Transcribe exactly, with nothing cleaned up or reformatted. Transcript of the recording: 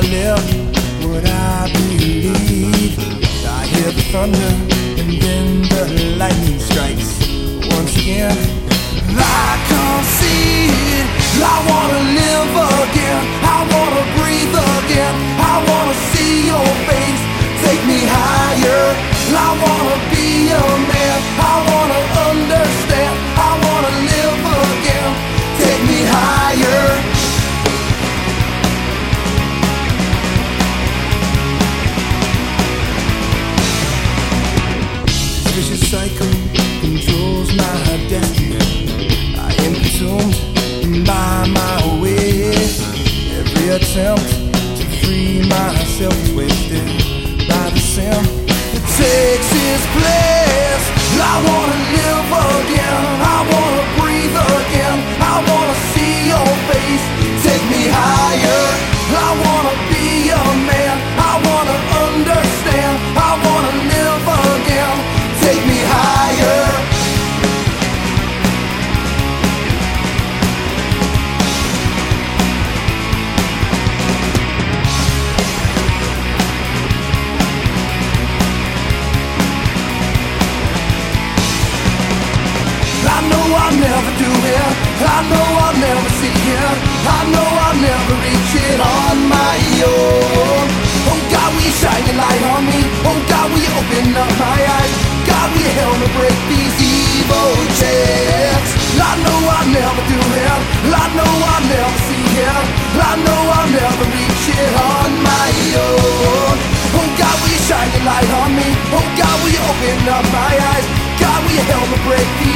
live what I believe. I hear the thunder and then the lightning strikes once again. I can't see it. I wanna live again. I wanna breathe again. I wanna see your face. Take me higher. I wanna be a man. I wanna understand. I wanna live again. Take me higher. This vicious cycle controls my destiny. I am consumed by my ways. Every attempt to free myself twisted by the sin that takes its place. I wanna live again. I wanna breathe again. I wanna see your face. Take me higher. I wanna be a man. I wanna understand. I wanna live again. Take me higher. I know I'll never do it. I know I'll never see it. I know I'll never reach it on my own. Oh God, will you shine your light on me? Oh God, will you open up my eyes? God, will you help me break these evil chains? I know I'll never do it. I know I'll never see it. I know I'll never reach it on my own. Oh God, will you shine your light on me? Oh God, will you open up my eyes? God, will you help me break these